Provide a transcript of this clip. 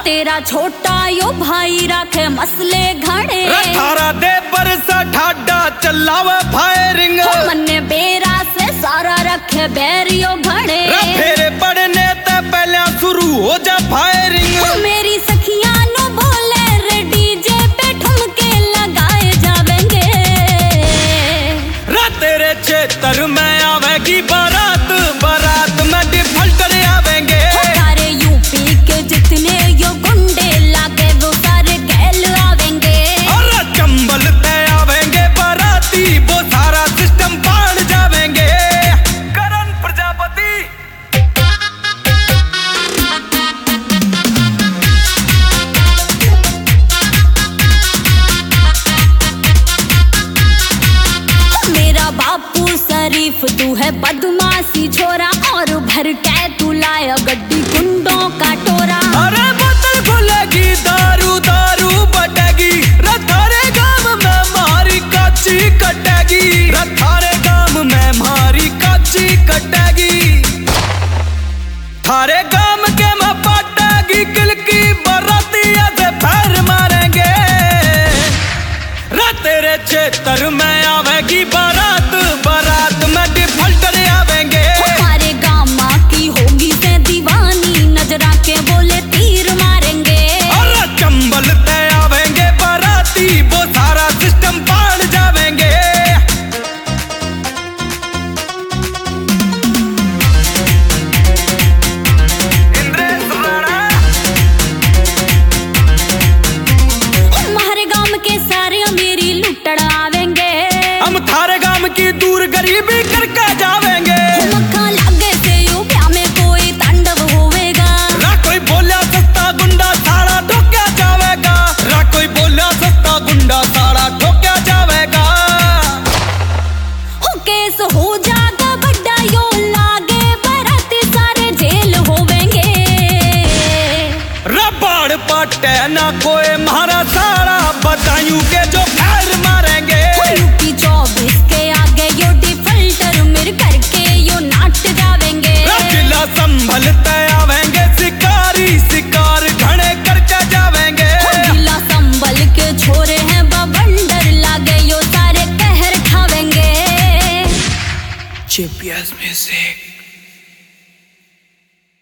तेरा छोटा यो भाई रखे मसले घड़े, थारा दे पर सा ठाडा चलावे फायरिंग, मन्ने बेरा से सारा रखे बैरियो घड़े, फेरे पड़ने ते पहले शुरू हो जा फायरिंग। मेरी सखियां नो बोले रे डीजे पे ठुमके लगाए जावेंगे, तेरे क्षेत्र में आवेगी बारात, बारात में डिफल्टर आवेंगे। सारे यूपी के जितने यो गुंडे लागे वो सारे गैल आवेंगे, और चंबल ते आवेंगे बाराती, वो सारा सिस्टम पाड़ जावेंगे। करण प्रजापति मेरा बापू शरीफ तू है बदमाशी छोरा, और भर के तू लाया गड्डी गुंडों का टोरा। अरे बोतल खुलेगी दारू दारू बटेगी, थारे गांव में मारी काची कटेगी, थारे गांव में मारी काची कटेगी, थारे गांव के में पटेगी किलकी बराती ऐसे पैर मारेंगे। तेरे क्षेत्र में आवेगी बारात, बारात में डिफल्टर आवेंगे। हमारे गांव माँ की होगी से दीवानी, नजरा के बोले तीर मारेंगे, और चंबल ते आवेंगे बाराती, वो सारा सिस्टम पाड़ जावेंगे। हमारे गांव के सारे मेरी लुटड़ आवेंगे, हम थारे गांव की दूर गरीबी करके जावेंगे।